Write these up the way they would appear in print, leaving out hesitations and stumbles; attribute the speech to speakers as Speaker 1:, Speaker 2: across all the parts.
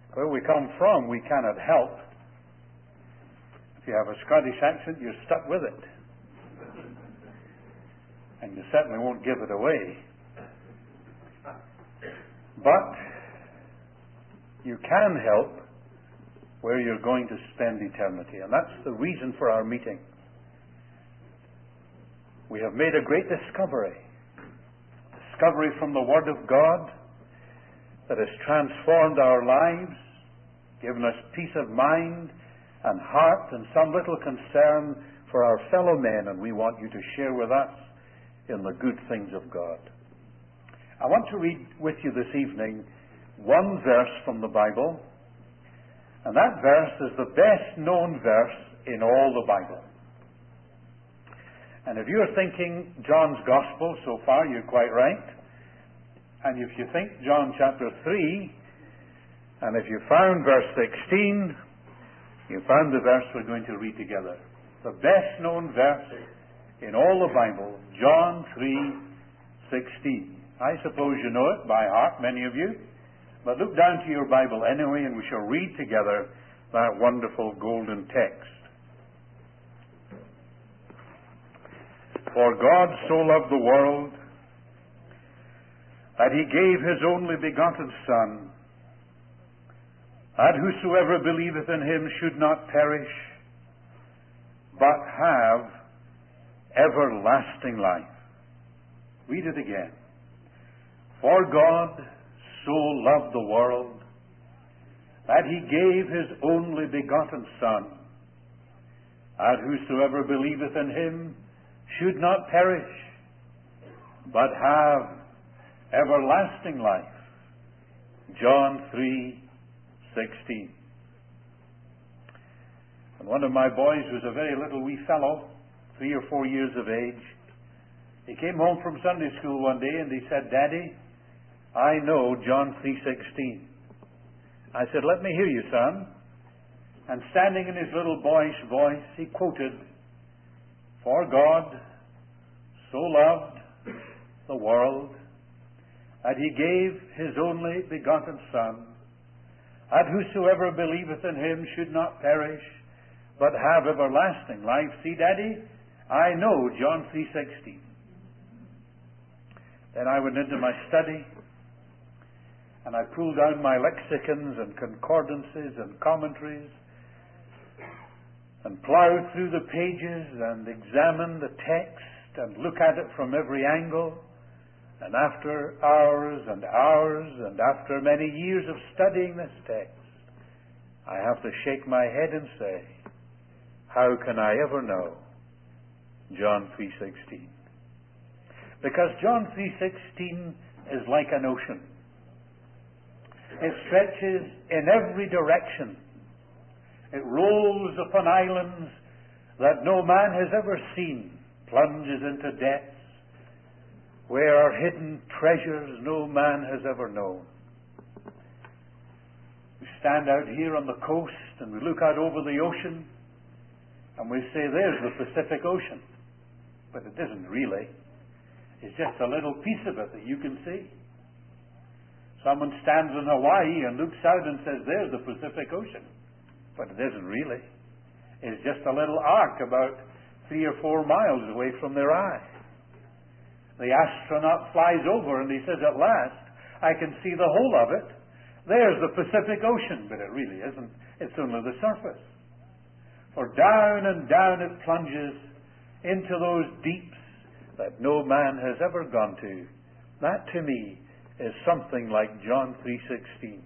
Speaker 1: Where we come from, we cannot help. If you have a Scottish accent, you're stuck with it. And you certainly won't give it away. But you can help where you're going to spend eternity. And that's the reason for our meeting. We have made a great discovery. Discovery from the Word of God that has transformed our lives, given us peace of mind and heart and some little concern for our fellow men, and we want you to share with us in the good things of God. I want to read with you this evening one verse from the Bible, and that verse is the best known verse in all the Bible. And if you're thinking John's Gospel so far, you're quite right. And if you think John chapter 3, and if you found verse 16, you found the verse we're going to read together. The best known verse in all the Bible, John 3:16. I suppose you know it by heart, many of you. But look down to your Bible anyway, and we shall read together that wonderful golden text. For God so loved the world that he gave his only begotten Son, that whosoever believeth in him should not perish, but have everlasting life. Read it again. For God so loved the world that he gave his only begotten Son, that whosoever believeth in him should not perish, but have everlasting life. John 3:16. And one of my boys was a very little wee fellow, 3 or 4 years of age. He came home from Sunday school one day and he said, "Daddy, I know John 3:16. I said, "Let me hear you, son." And standing in his little boyish voice, he quoted, "For God so loved the world that he gave his only begotten Son, that whosoever believeth in him should not perish, but have everlasting life." See, Daddy, I know John 3:16. Then I went into my study, and I pulled down my lexicons and concordances and commentaries, and plowed through the pages and examined the text and looked at it from every angle. And after hours and hours, and after many years of studying this text, I have to shake my head and say, how can I ever know John 3:16? Because John 3:16 is like an ocean. It stretches in every direction. It rolls upon islands that no man has ever seen, plunges into depths where are hidden treasures no man has ever known. We stand out here on the coast and we look out over the ocean and we say, there's the Pacific Ocean. But it isn't really. It's just a little piece of it that you can see. Someone stands in Hawaii and looks out and says, there's the Pacific Ocean. But it isn't really. It's just a little arc about 3 or 4 miles away from their eye. The astronaut flies over and he says, at last, I can see the whole of it. There's the Pacific Ocean. But it really isn't. It's only the surface. For down and down it plunges into those deeps that no man has ever gone to. That to me is something like John 3:16.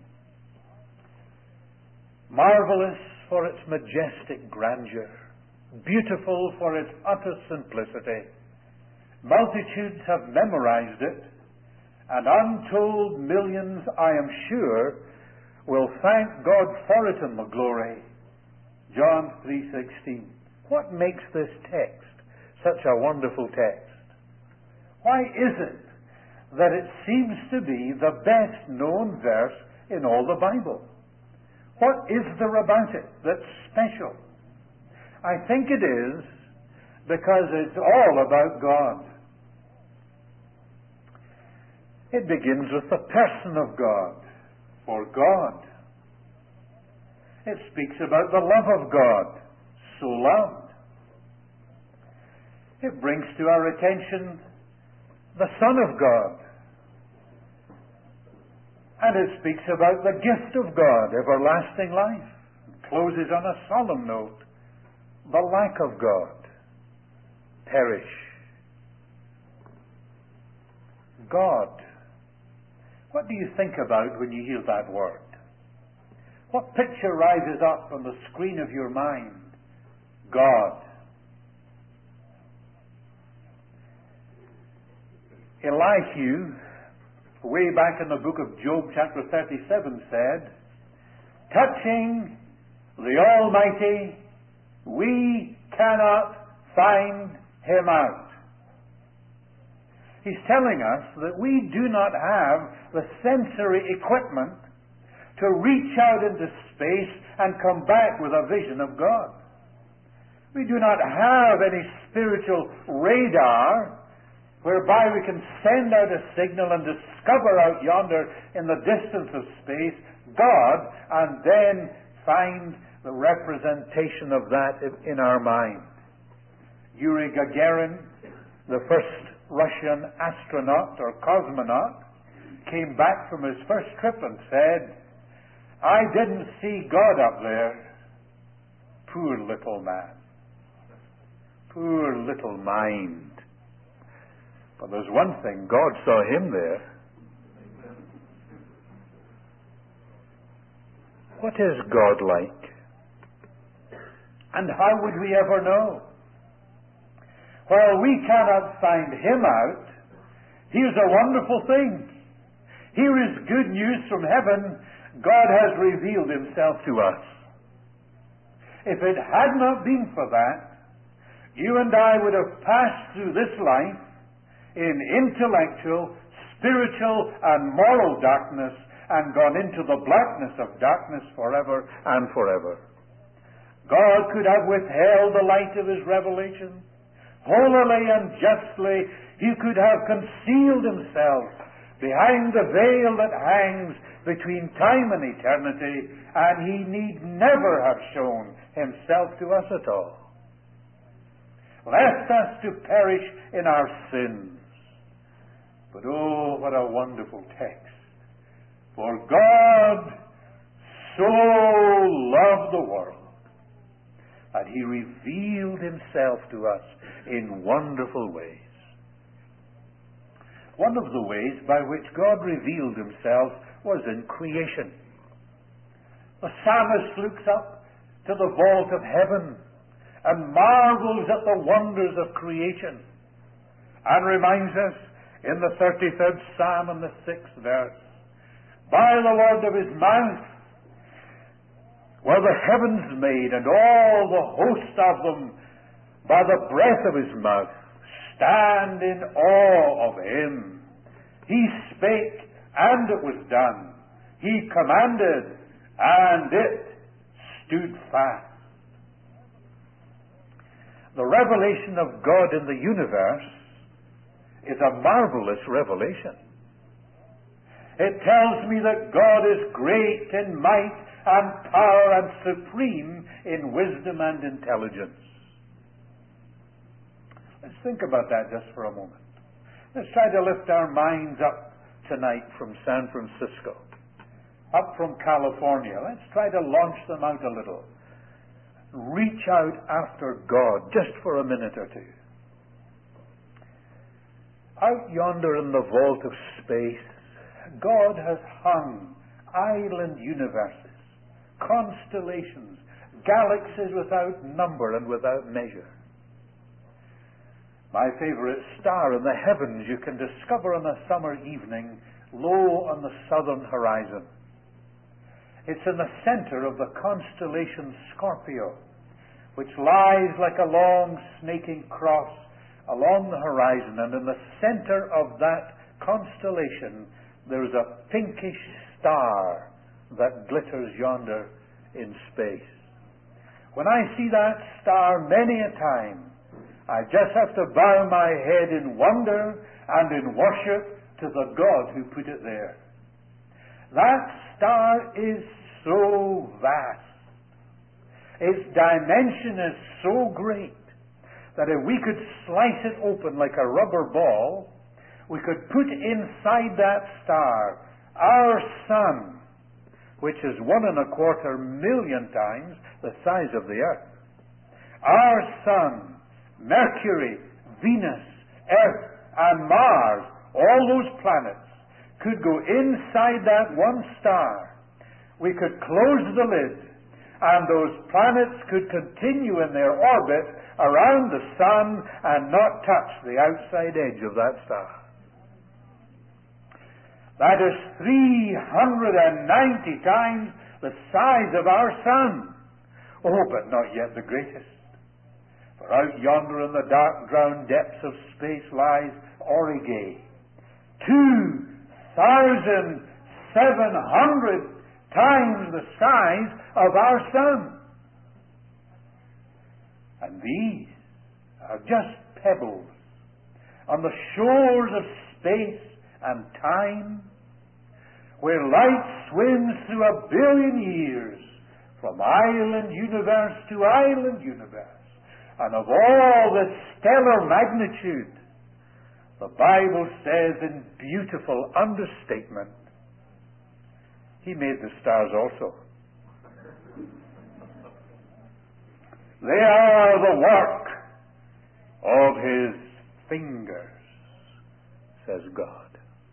Speaker 1: Marvelous for its majestic grandeur, beautiful for its utter simplicity. Multitudes have memorized it, and untold millions, I am sure, will thank God for it in the glory. John 3:16. What makes this text such a wonderful text? Why is it that it seems to be the best known verse in all the Bible? What is there about it that's special? I think it is because it's all about God. It begins with the person of God. For God It speaks about the love of God, so loved. It brings to our attention the Son of God. And it speaks about the gift of God, everlasting life. It closes on a solemn note, the lack of God, perish. God. What do you think about when you hear that word? What picture rises up on the screen of your mind? God. Elihu, way back in the book of Job, chapter 37, said, touching the Almighty, we cannot find Him out. He's telling us that we do not have the sensory equipment to reach out into space and come back with a vision of God. We do not have any spiritual radar whereby we can send out a signal and discover out yonder in the distance of space God and then find the representation of that in our mind. Yuri Gagarin, the first Russian astronaut or cosmonaut, came back from his first trip and said, I didn't see God up there. Poor little man. Poor little mind. But there's one thing, God saw him there. What is God like? And how would we ever know? While we cannot find Him out, here's a wonderful thing. Here is good news from heaven. God has revealed Himself to us. If it had not been for that, you and I would have passed through this life in intellectual, spiritual, and moral darkness and gone into the blackness of darkness forever and forever. God could have withheld the light of His revelation. Holily and justly, He could have concealed Himself behind the veil that hangs between time and eternity, and He need never have shown Himself to us at all. Left us to perish in our sins. But oh, what a wonderful text. For God so loved the world that He revealed Himself to us in wonderful ways. One of the ways by which God revealed Himself was in creation. The psalmist looks up to the vault of heaven and marvels at the wonders of creation and reminds us in the 33rd Psalm and the 6th verse, by the word of His mouth were the heavens made, and all the host of them by the breath of His mouth stand in awe of Him. He spake, and it was done. He commanded, and it stood fast. The revelation of God in the universe is a marvelous revelation. It tells me that God is great in might and power and supreme in wisdom and intelligence. Let's think about that just for a moment. Let's try to lift our minds up tonight from San Francisco, up from California. Let's try to launch them out a little. Reach out after God just for a minute or two. Out yonder in the vault of space, God has hung island universes, constellations, galaxies without number and without measure. My favorite star in the heavens you can discover on a summer evening low on the southern horizon. It's in the center of the constellation Scorpio, which lies like a long snaking cross along the horizon, and in the center of that constellation there's a pinkish star that glitters yonder in space. When I see that star many a time, I just have to bow my head in wonder and in worship to the God who put it there. That star is so vast Its dimension is so great that if we could slice it open like a rubber ball, we could put inside that star our sun, which is 1.25 million times the size of the earth. Our sun, Mercury, Venus, Earth, and Mars, all those planets, could go inside that one star. We could close the lid, and those planets could continue in their orbit around the sun and not touch the outside edge of that star. That is 390 times the size of our sun. Oh, but not yet the greatest. For out yonder in the dark drowned depths of space lies Aurigae, 2,700 times the size of our sun. And these are just pebbles on the shores of space and time, where light swims through 1 billion years from island universe to island universe. And of all the stellar magnitude, the Bible says in beautiful understatement, He made the stars also. They are the work of His fingers, says God.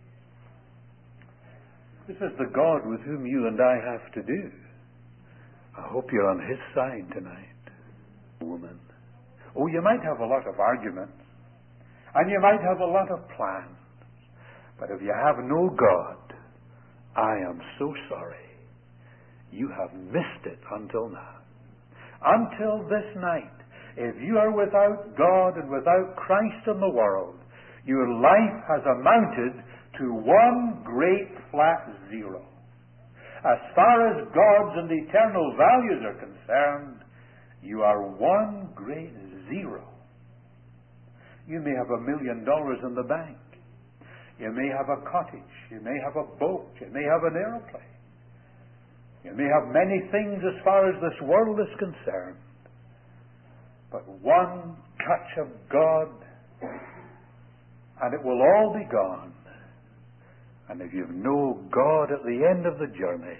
Speaker 1: This is the God with whom you and I have to do. I hope you're on His side tonight, woman. Oh, you might have a lot of arguments, and you might have a lot of plans, but if you have no God, I am so sorry. You have missed it until now. Until this night, if you are without God and without Christ in the world, your life has amounted to one great flat zero. As far as God's and eternal values are concerned, you are one great zero. You may have $1 million in the bank. You may have a cottage. You may have a boat. You may have an airplane. You may have many things as far as this world is concerned. But one touch of God, and it will all be gone. And if you've no God at the end of the journey,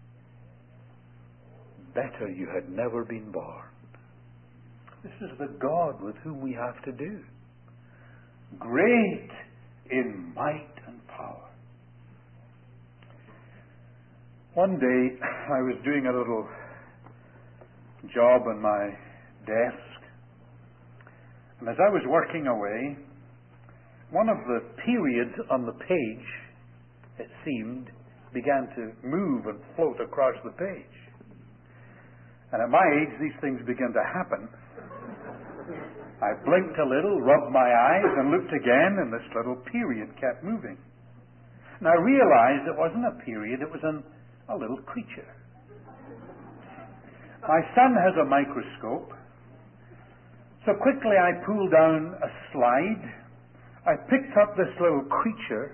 Speaker 1: better you had never been born. This is the God with whom we have to do. Great in might and power. One day, I was doing a little job on my desk, and as I was working away, one of the periods on the page, it seemed, began to move and float across the page. And at my age, these things began to happen. I blinked a little, rubbed my eyes, and looked again, and this little period kept moving. And I realized it wasn't a period, it was a little creature. My son has a microscope, so quickly I pulled down a slide. I picked up this little creature.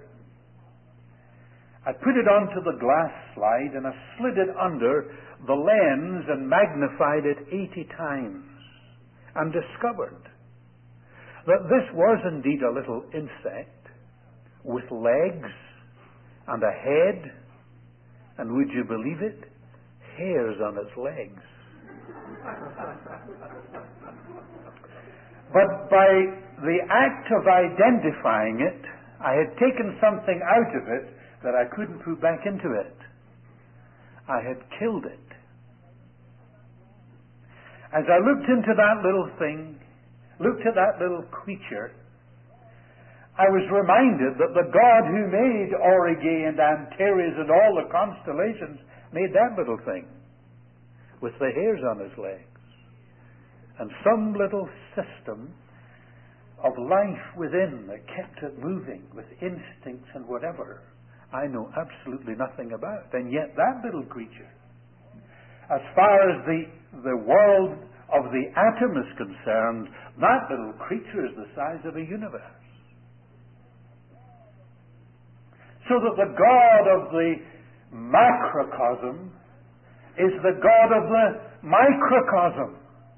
Speaker 1: I put it onto the glass slide, and I slid it under the lens and magnified it 80 times, and discovered that this was indeed a little insect with legs and a head, and would you believe it? Hairs on its legs. But by the act of identifying it, I had taken something out of it that I couldn't put back into it. I had killed it. As I looked into that little thing, looked at that little creature, I was reminded that the God who made Aurigae and Antares and all the constellations made that little thing with the hairs on his legs. And some little system of life within that kept it moving with instincts and whatever I know absolutely nothing about. And yet that little creature, as far as the world of the atom is concerned, that little creature is the size of a universe. So that the God of the macrocosm is the God of the microcosm.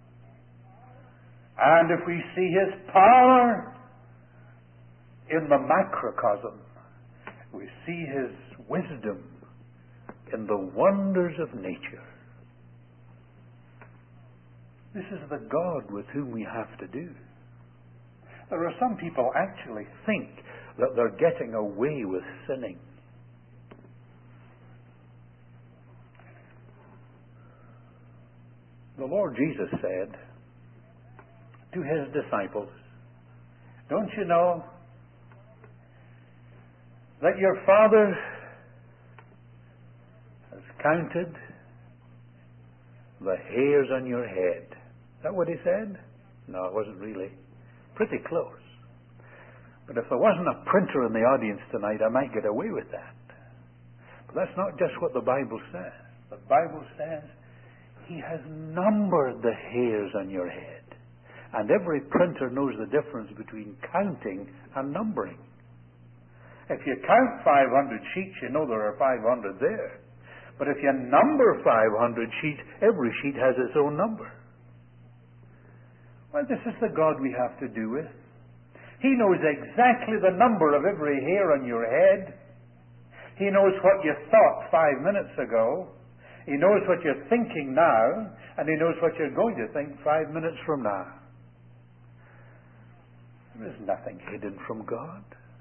Speaker 1: And if we see His power in the macrocosm, we see His wisdom in the wonders of nature. This is the God with whom we have to do. There are some people actually think that they're getting away with sinning. The Lord Jesus said to His disciples, "Don't you know that your Father has counted the hairs on your head?" Is that what He said? No, it wasn't really. Pretty close. But if there wasn't a printer in the audience tonight, I might get away with that. But that's not just what the Bible says. The Bible says He has numbered the hairs on your head. And every printer knows the difference between counting and numbering. If you count 500 sheets, you know there are 500 there. But if you number 500 sheets, every sheet has its own number. Well, this is the God we have to do with. He knows exactly the number of every hair on your head. He knows what you thought 5 minutes ago. He knows what you're thinking now, and He knows what you're going to think 5 minutes from now. There's nothing hidden from God.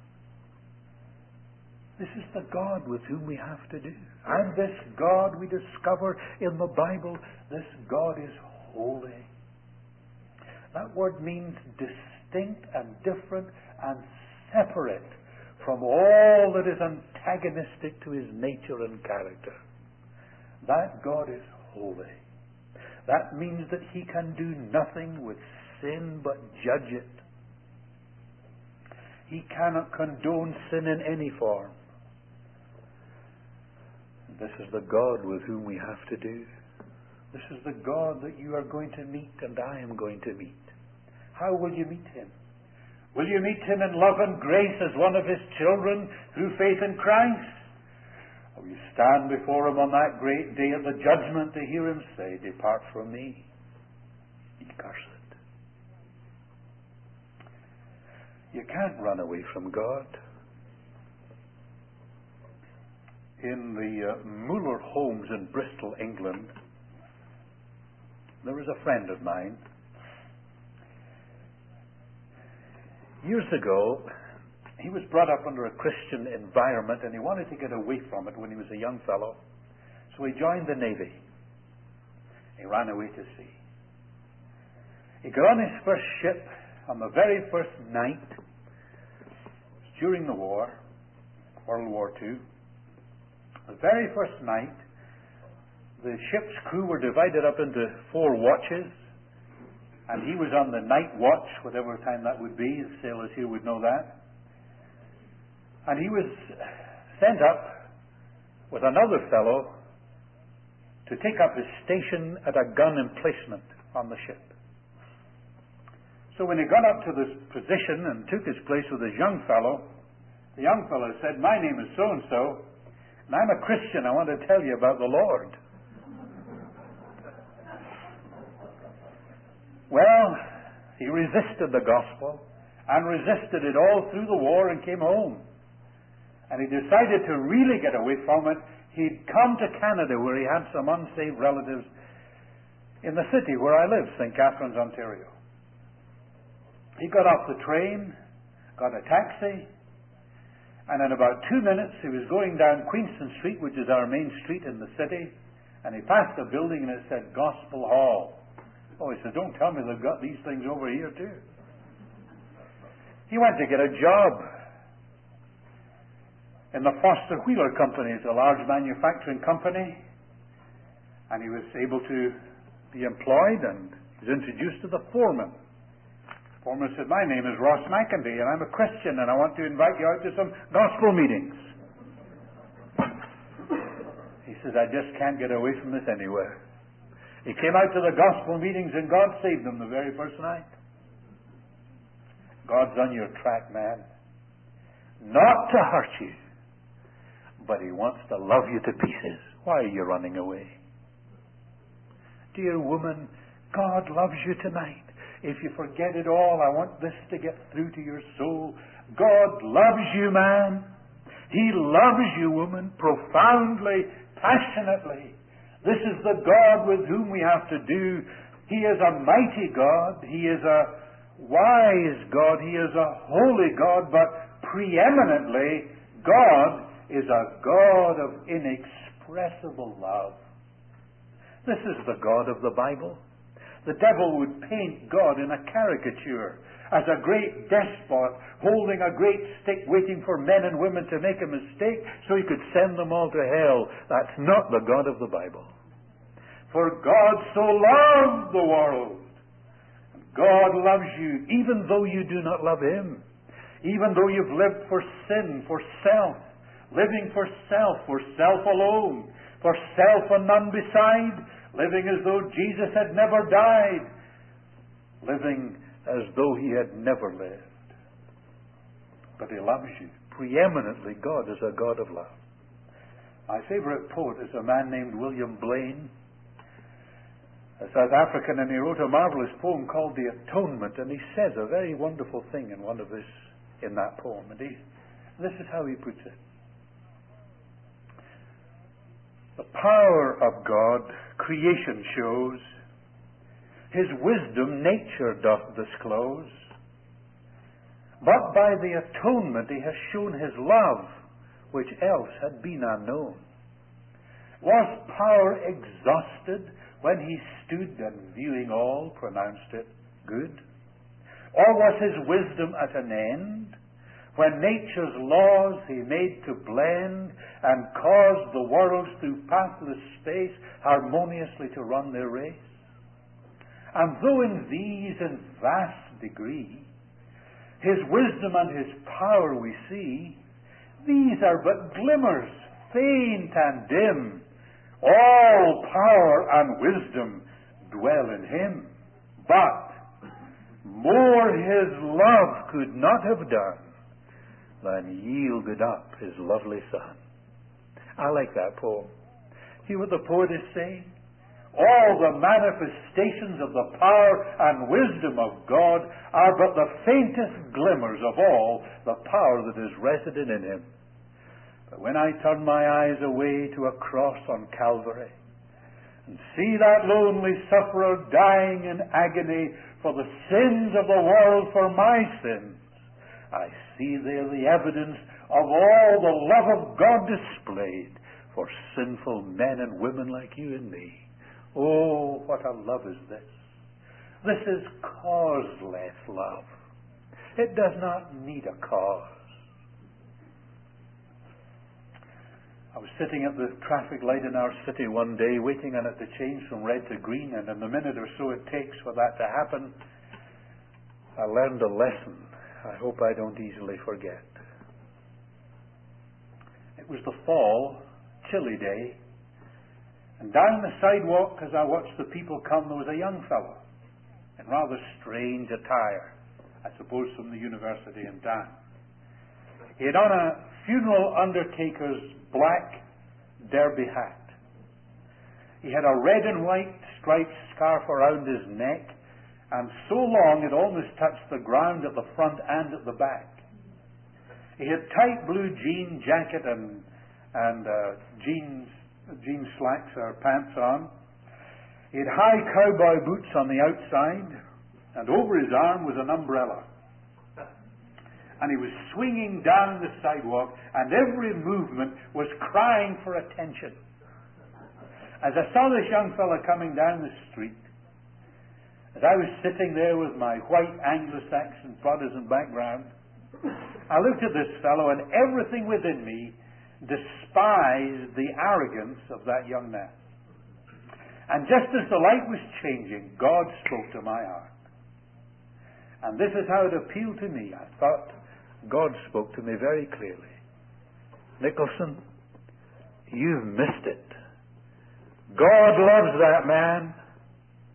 Speaker 1: This is the God with whom we have to do. And this God we discover in the Bible, this God is holy. That word means distinct and different and separate from all that is antagonistic to His nature and character. That God is holy. That means that He can do nothing with sin but judge it. He cannot condone sin in any form. This is the God with whom we have to do. This is the God that you are going to meet and I am going to meet. How will you meet Him? Will you meet Him in love and grace as one of His children through faith in Christ? Or will you stand before Him on that great day of the judgment to hear Him say, "Depart from me, ye cursed"? You can't run away from God. In the Muller homes in Bristol, England, there was a friend of mine. Years ago, he was brought up under a Christian environment and he wanted to get away from it when he was a young fellow. So he joined the Navy. He ran away to sea. He got on his first ship on the very first night during the war, World War II. The very first night, the ship's crew were divided up into 4 watches, and he was on the night watch, whatever time that would be. The sailors here would know that. And he was sent up with another fellow to take up his station at a gun emplacement on the ship. So when he got up to this position and took his place with his young fellow, the young fellow said, "My name is so-and-so, and I'm a Christian. I want to tell you about the Lord." Well, he resisted the gospel and resisted it all through the war and came home. And he decided to really get away from it. He'd come to Canada where he had some unsaved relatives in the city where I live, St. Catharines, Ontario. He got off the train, got a taxi, and in about 2 minutes he was going down Queenston Street, which is our main street in the city, and he passed a building and it said Gospel Hall. Oh, he said, "Don't tell me they've got these things over here too." He went to get a job in the Foster Wheeler Company. It's a large manufacturing company, and he was able to be employed, and he was introduced to the foreman. The foreman said, "My name is Ross McIntyre, and I'm a Christian, and I want to invite you out to some gospel meetings." He says, "I just can't get away from this anywhere." He came out to the gospel meetings, and God saved him the very first night. God's on your track, man. Not to hurt you, but He wants to love you to pieces. Why are you running away? dear woman, God loves you tonight. If you forget it all, I want this to get through to your soul. God loves you, man. He loves you, woman, profoundly, passionately. This is the God with whom we have to do. He is a mighty God. He is a wise God. He is a holy God. But preeminently, God is a God of inexpressible love. This is the God of the Bible. The devil would paint God in a caricature as a great despot holding a great stick waiting for men and women to make a mistake so he could send them all to hell. That's not the God of the Bible. For God so loved the world. God loves you even though you do not love Him. Even though you've lived for sin, for self, living for self alone, for self and none beside, living as though Jesus had never died, living as though He had never lived. But He loves you. Preeminently, God is a God of love. My favorite poet is a man named William Blaine, a South African, and he wrote a marvelous poem called The Atonement, and he says a very wonderful thing in that poem. And this is how he puts it. The power of God creation shows, His wisdom nature doth disclose, but by the atonement He has shown His love, which else had been unknown. Was power exhausted when He stood and viewing all pronounced it good? Or was His wisdom at an end, when nature's laws He made to blend and caused the worlds through pathless space harmoniously to run their race? And though in these in vast degree His wisdom and His power we see, these are but glimmers, faint and dim. All power and wisdom dwell in Him. But more His love could not have done than yielded up His lovely Son. I like that poem. See what the poet is saying? All the manifestations of the power and wisdom of God are but the faintest glimmers of all the power that is resident in Him. But when I turn my eyes away to a cross on Calvary and see that lonely sufferer dying in agony for the sins of the world, for my sins, I see there the evidence of all the love of God displayed for sinful men and women like you and me. Oh, what a love is this! This is causeless love. It does not need a cause. I was sitting at the traffic light in our city one day, waiting on it to change from red to green, and in the minute or so it takes for that to happen, I learned a lesson I hope I don't easily forget. It was the fall, chilly day, and down the sidewalk, as I watched the people come, there was a young fellow in rather strange attire, I suppose from the university in town. He had on a funeral undertaker's black derby hat. He had a red and white striped scarf around his neck, and so long it almost touched the ground at the front and at the back. He had tight blue jean jacket and jean slacks or pants on. He had high cowboy boots on the outside, and over his arm was an umbrella. And he was swinging down the sidewalk, and every movement was crying for attention. As I saw this young fellow coming down the street, as I was sitting there with my white Anglo-Saxon Protestant background, I looked at this fellow, and everything within me despised the arrogance of that young man. And just as the light was changing, God spoke to my heart. And this is how it appealed to me. I thought, God spoke to me very clearly. Nicholson, you've missed it. God loves that man.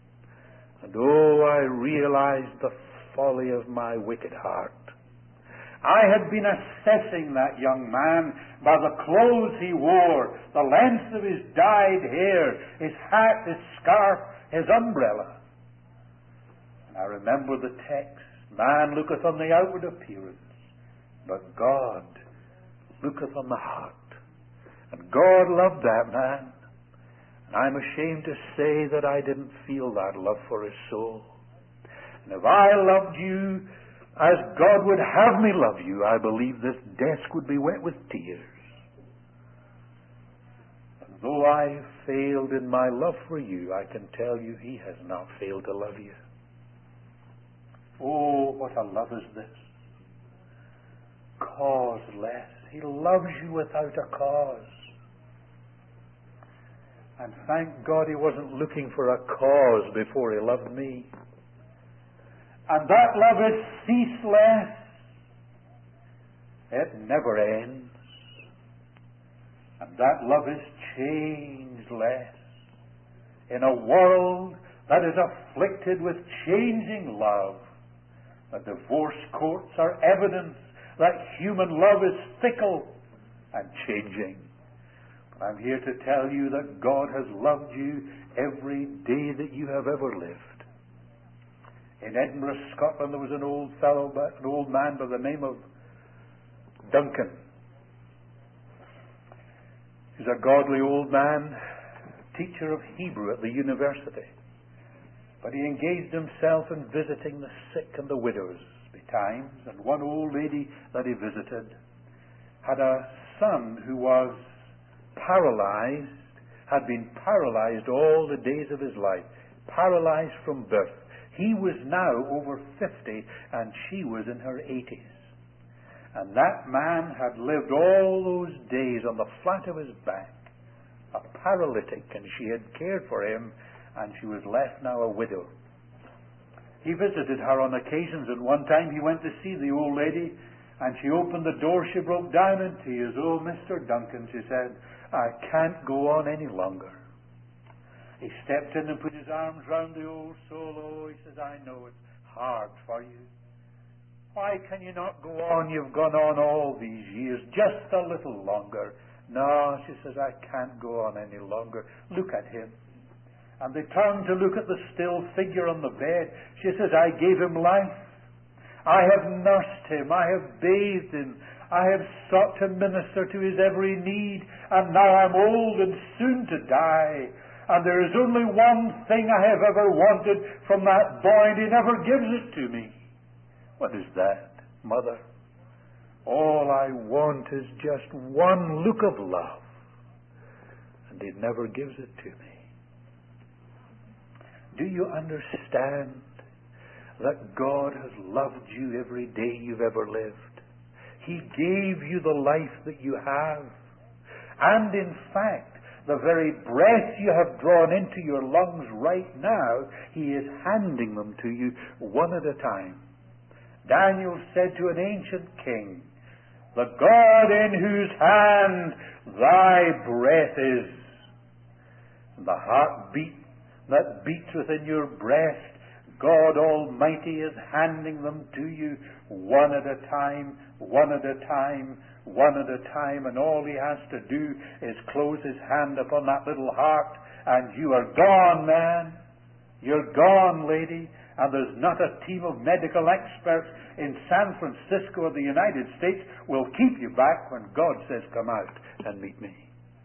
Speaker 1: And oh, I realized the folly of my wicked heart. I had been assessing that young man by the clothes he wore, the length of his dyed hair, his hat, his scarf, his umbrella. And I remember the text, man looketh on the outward appearance, but God looketh on the heart. And God loved that man. And I'm ashamed to say that I didn't feel that love for his soul. And if I loved you as God would have me love you, I believe this desk would be wet with tears. And though I failed in my love for you, I can tell you He has not failed to love you. Oh, what a love is this. Causeless. He loves you without a cause. And thank God He wasn't looking for a cause before He loved me. And that love is ceaseless. It never ends. And that love is changeless. In a world that is afflicted with changing love, the divorce courts are evidence that human love is fickle and changing. But I'm here to tell you that God has loved you every day that you have ever lived. In Edinburgh, Scotland, there was an old man by the name of Duncan. He's a godly old man, teacher of Hebrew at the university. But he engaged himself in visiting the sick and the widows betimes. And one old lady that he visited had a son who was paralyzed, had been paralyzed all the days of his life, paralyzed from birth. He was now over 50 and she was in her 80s. And that man had lived all those days on the flat of his back, a paralytic, and she had cared for him, and she was left now a widow. He visited her on occasions, and one time he went to see the old lady, and she opened the door, she broke down in tears. "Oh, Mr. Duncan," she said, "I can't go on any longer." He stepped in and put his arms round the old soul. "Oh," he says, "I know it's hard for you. Why can you not go on? You've gone on all these years, just a little longer." "No," she says, "I can't go on any longer. Look at him." And they turned to look at the still figure on the bed. She says, "I gave him life. I have nursed him. I have bathed him. I have sought to minister to his every need. And now I'm old and soon to die. And there is only one thing I have ever wanted from that boy, and he never gives it to me." "What is that, Mother?" "All I want is just one look of love, and he never gives it to me." Do you understand that God has loved you every day you've ever lived? He gave you the life that you have. And in fact, the very breath you have drawn into your lungs right now, He is handing them to you one at a time. Daniel said to an ancient king, "The God in whose hand thy breath is." And the heartbeat that beats within your breast, God Almighty is handing them to you one at a time, one at a time, one at a time, and all He has to do is close His hand upon that little heart, and you are gone, man. You're gone, lady. And there's not a team of medical experts in San Francisco or the United States will keep you back when God says, "Come out and meet me."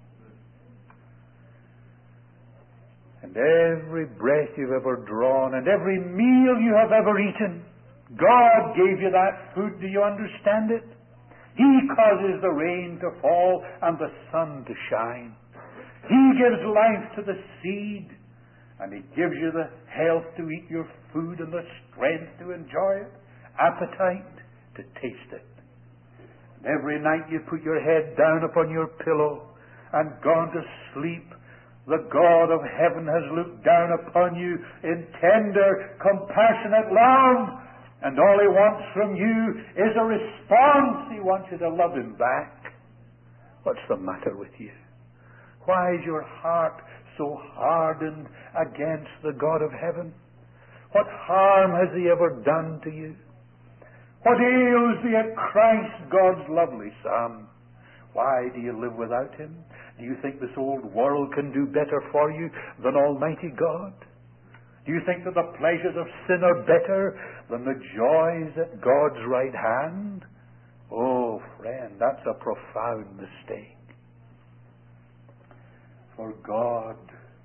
Speaker 1: And every breath you've ever drawn and every meal you have ever eaten, God gave you that food. Do you understand it? He causes the rain to fall and the sun to shine. He gives life to the seed, and He gives you the health to eat your food and the strength to enjoy it, appetite to taste it. And every night you put your head down upon your pillow and gone to sleep, the God of heaven has looked down upon you in tender, compassionate love. And all He wants from you is a response. He wants you to love Him back. What's the matter with you? Why is your heart so hardened against the God of heaven? What harm has He ever done to you? What ails thee at Christ, God's lovely Son? Why do you live without him? Do you think this old world can do better for you than Almighty God? Do you think that the pleasures of sin are better than the joys at God's right hand? Oh, friend, that's a profound mistake. For God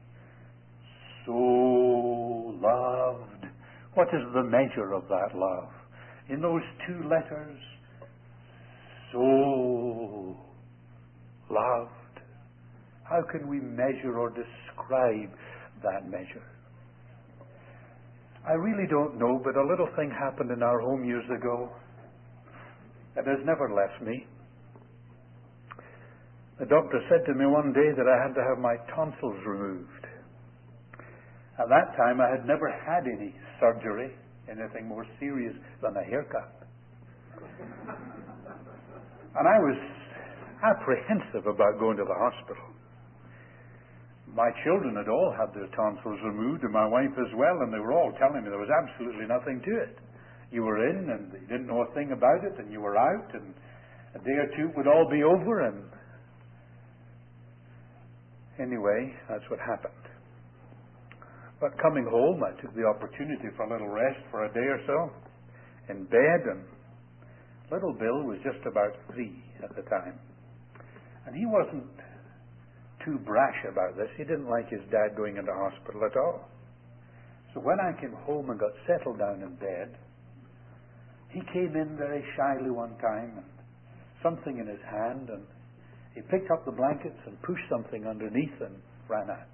Speaker 1: so loved. What is the measure of that love? In those two letters, so loved. How can we measure or describe that measure? I really don't know, but a little thing happened in our home years ago that has never left me. The doctor said to me one day that I had to have my tonsils removed. At that time, I had never had any surgery, anything more serious than a haircut. And I was apprehensive about going to the hospital. My children had all had their tonsils removed, and my wife as well, and they were all telling me there was absolutely nothing to it. You were in, and you didn't know a thing about it, and you were out, and a day or two it would all be over, and anyway, that's what happened. But coming home, I took the opportunity for a little rest for a day or so in bed, and little Bill was just about 3 at the time. And he wasn't too brash about this. He didn't like his dad going into hospital at all. So when I came home and got settled down in bed, he came in very shyly one time, and something in his hand, and he picked up the blankets and pushed something underneath and ran out.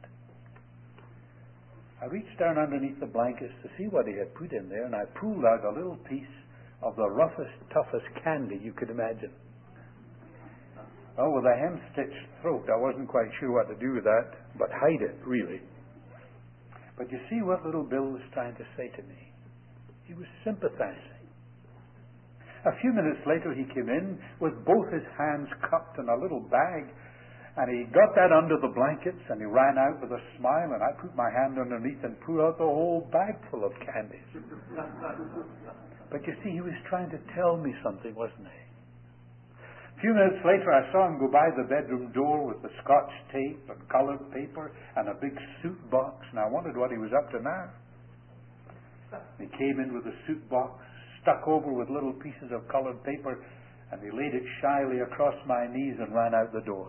Speaker 1: I reached down underneath the blankets to see what he had put in there, and I pulled out a little piece of the roughest, toughest candy you could imagine. Oh, with a hem-stitched throat, I wasn't quite sure what to do with that, but hide it, really. But you see what little Bill was trying to say to me. He was sympathizing. A few minutes later, he came in with both his hands cupped in a little bag, and he got that under the blankets, and he ran out with a smile, and I put my hand underneath and pulled out the whole bag full of candies. But you see, he was trying to tell me something, wasn't he? A few minutes later, I saw him go by the bedroom door with the Scotch tape and coloured paper and a big suit box, and I wondered what he was up to now. He came in with the suit box, stuck over with little pieces of coloured paper, and he laid it shyly across my knees and ran out the door.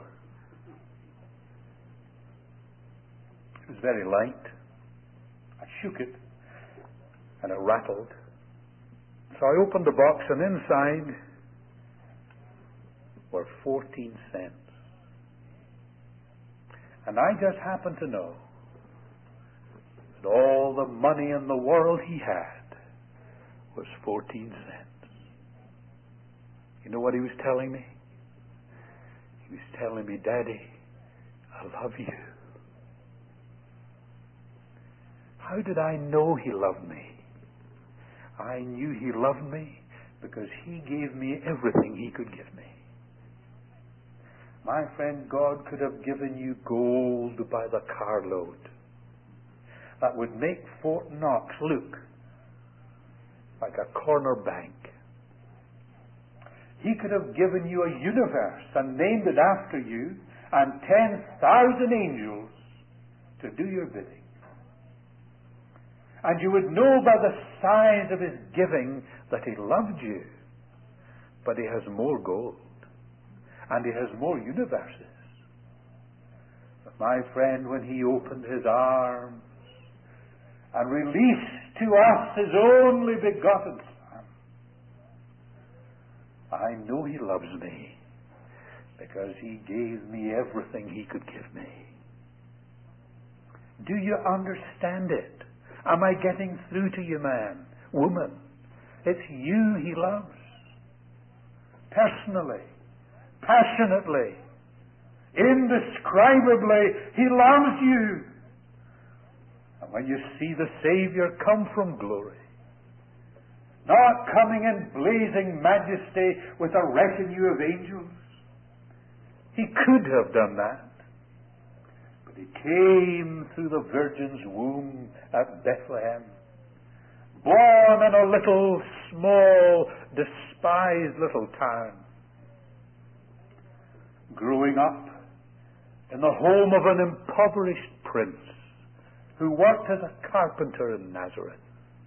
Speaker 1: It was very light. I shook it, and it rattled. So I opened the box, and inside were 14 cents. And I just happened to know that all the money in the world he had was 14 cents. You know what he was telling me? He was telling me, Daddy, I love you. How did I know he loved me? I knew he loved me because he gave me everything he could give me. My friend, God could have given you gold by the carload that would make Fort Knox look like a corner bank. He could have given you a universe and named it after you and 10,000 angels to do your bidding. And you would know by the size of his giving that he loved you. But he has more gold. And he has more universes. But my friend, when he opened his arms and released to us his only begotten Son, I know he loves me because he gave me everything he could give me. Do you understand it? Am I getting through to you, man, woman? It's you he loves. Personally, passionately, indescribably, he loves you. And when you see the Savior come from glory, not coming in blazing majesty with a retinue of angels, he could have done that. But he came through the Virgin's womb at Bethlehem, born in a little, small, despised little town, growing up in the home of an impoverished prince who worked as a carpenter in Nazareth.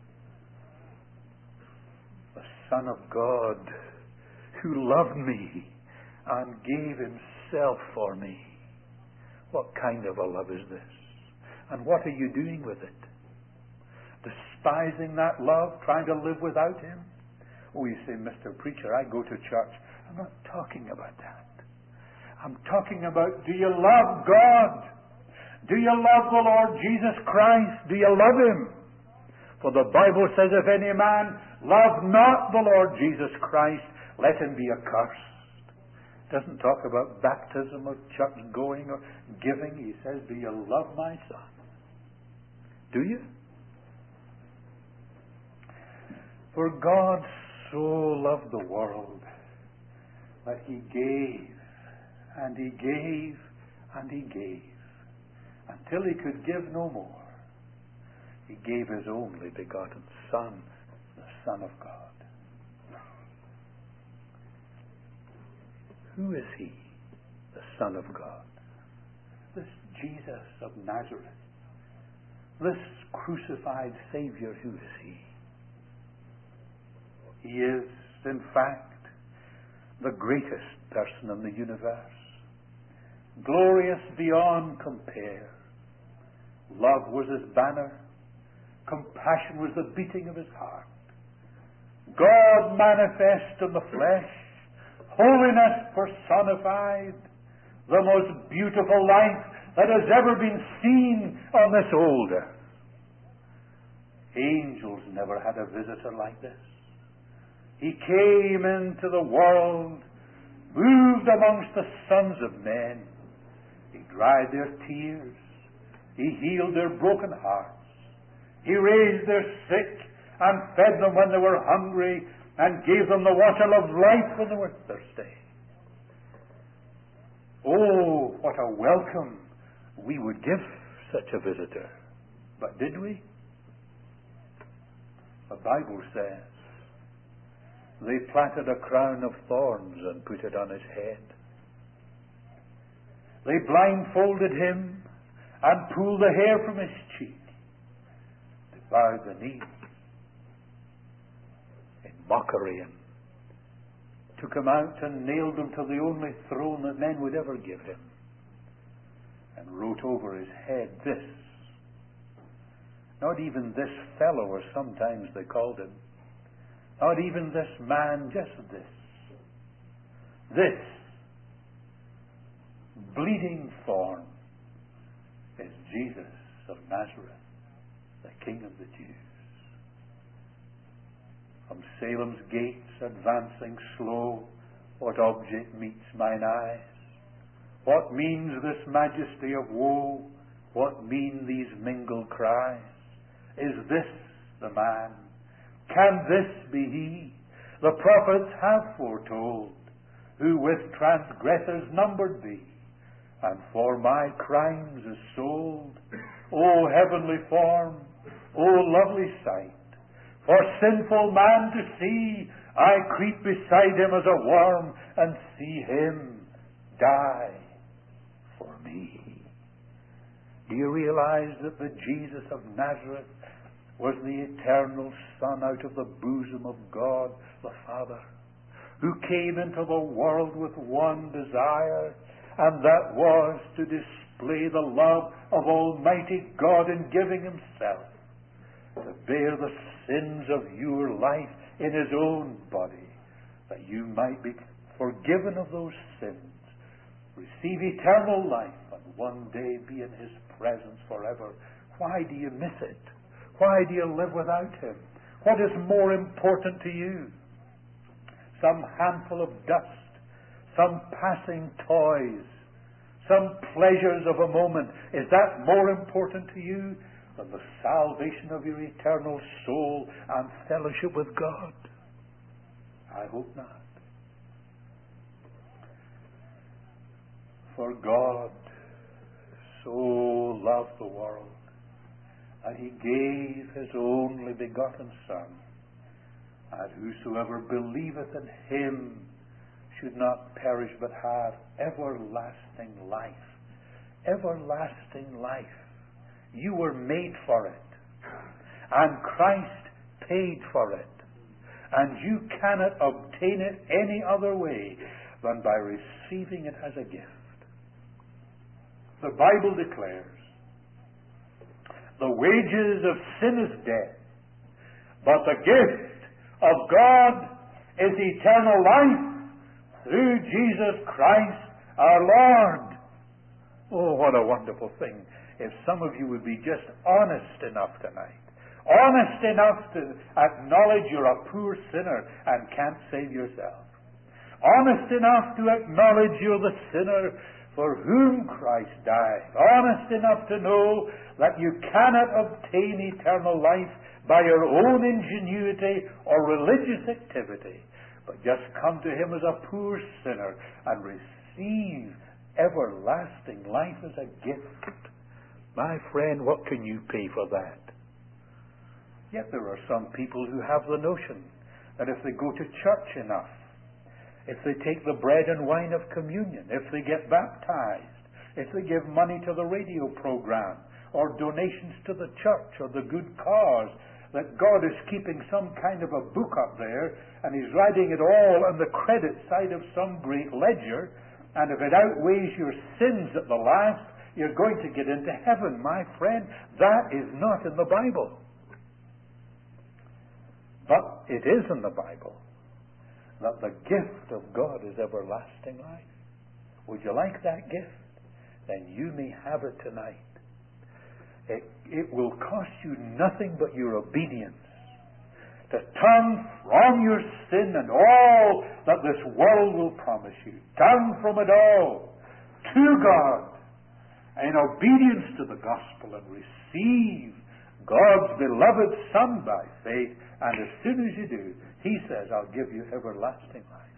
Speaker 1: The Son of God who loved me and gave himself for me. What kind of a love is this? And what are you doing with it? Despising that love, trying to live without him? Oh, you say, Mr. Preacher, I go to church. I'm not talking about that. I'm talking about, do you love God? Do you love the Lord Jesus Christ? Do you love him? For the Bible says, if any man love not the Lord Jesus Christ, let him be accursed. It doesn't talk about baptism or church going or giving. He says, do you love my Son? Do you? For God so loved the world that he gave, and he gave, and he gave, until he could give no more. He gave his only begotten Son, the Son of God. Who is he, the Son of God? This Jesus of Nazareth, this crucified Savior, who is he? He is, in fact, the greatest person in the universe. Glorious beyond compare. Love was his banner. Compassion was the beating of his heart. God manifest in the flesh. Holiness personified. The most beautiful life that has ever been seen on this old earth. Angels never had a visitor like this. He came into the world, moved amongst the sons of men. He dried their tears. He healed their broken hearts. He raised their sick and fed them when they were hungry and gave them the water of life when they were thirsty. Oh, what a welcome we would give such a visitor. But did we? The Bible says, they planted a crown of thorns and put it on his head. They blindfolded him and pulled the hair from his cheek. They bowed the knee in mockery and took him out and nailed him to the only throne that men would ever give him, and wrote over his head this. Not even this fellow, as sometimes they called him. Not even this man, just this. This bleeding thorn is Jesus of Nazareth, the King of the Jews. From Salem's gates advancing slow, what object meets mine eyes? What means this majesty of woe? What mean these mingled cries? Is this the man? Can this be he? The prophets have foretold, who with transgressors numbered be, and for my crimes is sold. O heavenly form, O lovely sight, for sinful man to see, I creep beside him as a worm, and see him die for me. Do you realize that the Jesus of Nazareth was the eternal Son out of the bosom of God the Father, who came into the world with one desire, and that was to display the love of Almighty God in giving himself to bear the sins of your life in his own body, that you might be forgiven of those sins, receive eternal life, and one day be in his presence forever. Why do you miss it? Why do you live without him? What is more important to you? Some handful of dust, some passing toys, some pleasures of a moment. Is that more important to you than the salvation of your eternal soul and fellowship with God? I hope not. For God so loved the world, and he gave his only begotten Son, And whosoever believeth in him should not perish but have everlasting life. Everlasting life. You were made for it. And Christ paid for it. And you cannot obtain it any other way than by receiving it as a gift. The Bible declares, the wages of sin is death, but the gift of God is eternal life through Jesus Christ our Lord. Oh, what a wonderful thing if some of you would be just honest enough tonight. Honest enough to acknowledge you're a poor sinner and can't save yourself. Honest enough to acknowledge you're the sinner for whom Christ died. Honest enough to know that you cannot obtain eternal life by your own ingenuity or religious activity, but just come to Him as a poor sinner and receive everlasting life as a gift. My friend, what can you pay for that? Yet there are some people who have the notion that if they go to church enough, if they take the bread and wine of communion, if they get baptized, if they give money to the radio program, or donations to the church or the good cause, that God is keeping some kind of a book up there, and He's writing it all on the credit side of some great ledger, and if it outweighs your sins at the last, you're going to get into heaven. My friend, that is not in the Bible. But it is in the Bible that the gift of God is everlasting life. Would you like that gift? Then you may have it tonight. It will cost you nothing but your obedience to turn from your sin and all that this world will promise you. Turn from it all to God in obedience to the gospel and receive God's beloved Son by faith. And as soon as you do, He says, I'll give you everlasting life.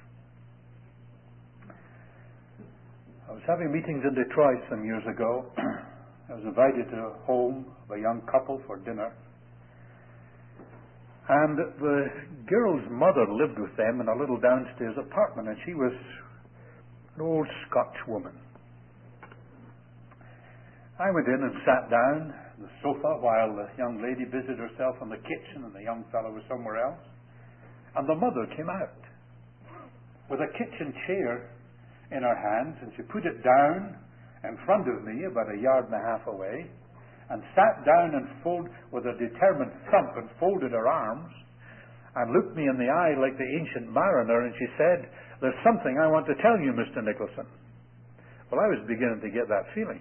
Speaker 1: I was having meetings in Detroit some years ago. I was invited to a home of a young couple for dinner. And the girl's mother lived with them in a little downstairs apartment, and she was an old Scotch woman. I went in and sat down on the sofa while the young lady busied herself in the kitchen and the young fellow was somewhere else. And the mother came out with a kitchen chair in her hands, and she put it down in front of me about a yard and a half away, and sat down and with a determined thump and folded her arms and looked me in the eye like the ancient mariner, and she said, there's something I want to tell you, Mr. Nicholson. Well, I was beginning to get that feeling.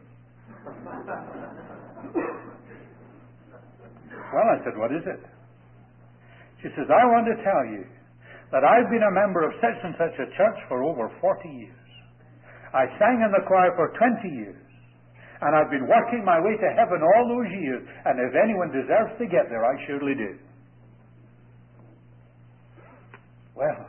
Speaker 1: Well, I said, what is it? She says, I want to tell you that I've been a member of such and such a church for over 40 years. I sang in the choir for 20 years. And I've been working my way to heaven all those years. And if anyone deserves to get there, I surely do. Well,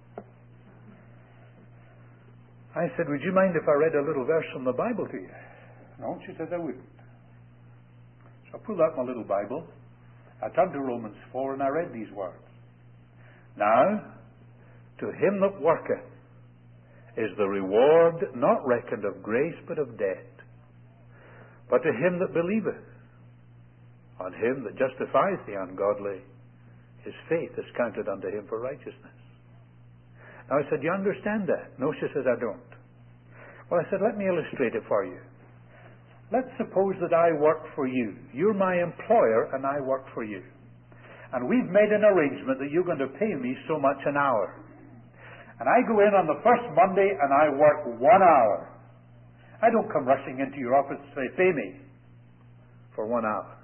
Speaker 1: I said, would you mind if I read a little verse from the Bible to you? No, she said, I wouldn't. So I pulled out my little Bible. I turned to Romans 4 and I read these words. Now, to him that worketh is the reward not reckoned of grace but of debt. But to him that believeth, on him that justifies the ungodly, his faith is counted unto him for righteousness. Now I said, do you understand that? No, she says, I don't. Well, I said, let me illustrate it for you. Let's suppose that I work for you. You're my employer and I work for you. And we've made an arrangement that you're going to pay me so much an hour. And I go in on the first Monday and I work 1 hour. I don't come rushing into your office and say, pay me for 1 hour.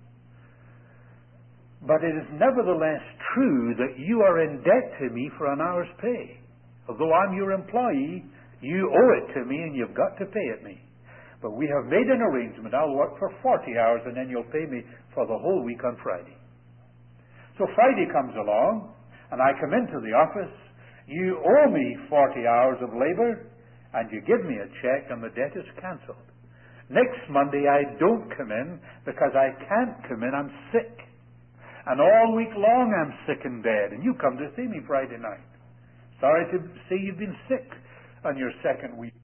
Speaker 1: But it is nevertheless true that you are in debt to me for an hour's pay. Although I'm your employee, you owe it to me and you've got to pay it me. But we have made an arrangement. I'll work for 40 hours and then you'll pay me for the whole week on Friday. So Friday comes along and I come into the office. You owe me 40 hours of labor and you give me a check and the debt is cancelled. Next Monday I don't come in because I can't come in. I'm sick. And all week long I'm sick in bed, and you come to see me Friday night. Sorry to see you've been sick on your second week.